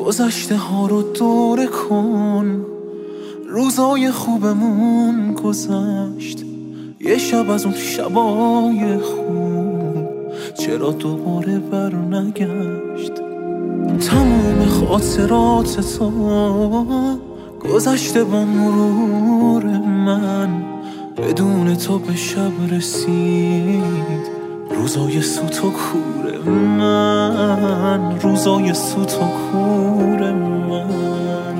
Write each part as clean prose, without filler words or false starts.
گذشته ها رو دوره کن، روزای خوبمون گذشت، یه شب از اون شبای خوب چرا دوباره بر نگشت. تموم خاطرات تو گذشته با مرور من، بدون تو به شب رسید روزای سوت و کور من، روزای سوت و کور من.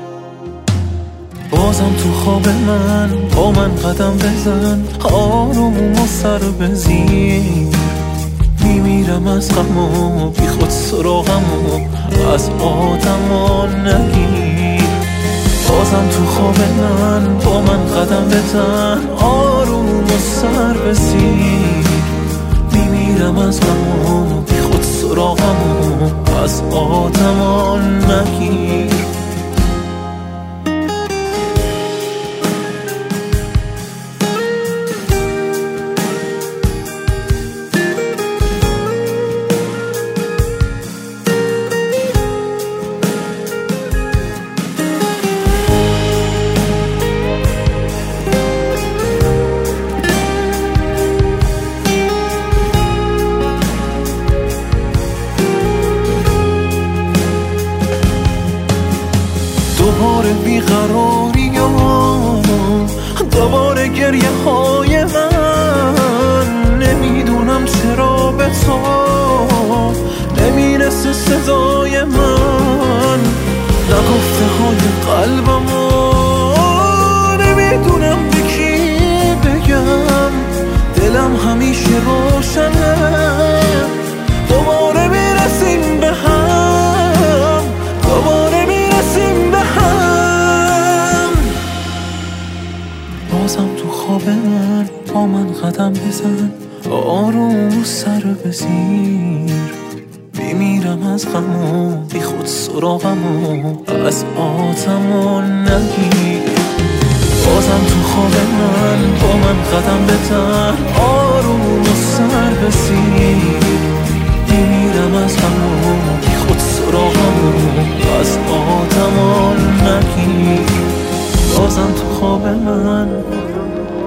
بازم تو خواب من با من قدم بزن، آروم و سر بزیر، میمیرم از غم و بی خود سراغم و از آدم نگیر. بازم تو خواب من با من قدم بزن، آروم و سر بزیر، میمیرم از غم و بی خود سراغم و از آدم نگیر. دوباره بیقراری و دوباره گریه های من، نمیدونم چرا به تو نمیرسه صدای من، نگفته های قلبم و نمیدونم به کی بگم، دلم همیشه روشنه، دوباره میرسیم به هم، دوباره میرسیم به هم. بازم تو خواب من با من قدم بزن، آروم سر بزیر، میمیرم از غم و بی خود سراغم و از آدم نگیر. بازم تو خواب من با من قدم بزن، آروم سر بزیر، میمیرم از غم و بی خود سراغم و از آدم نگیر. بازم تو خواب من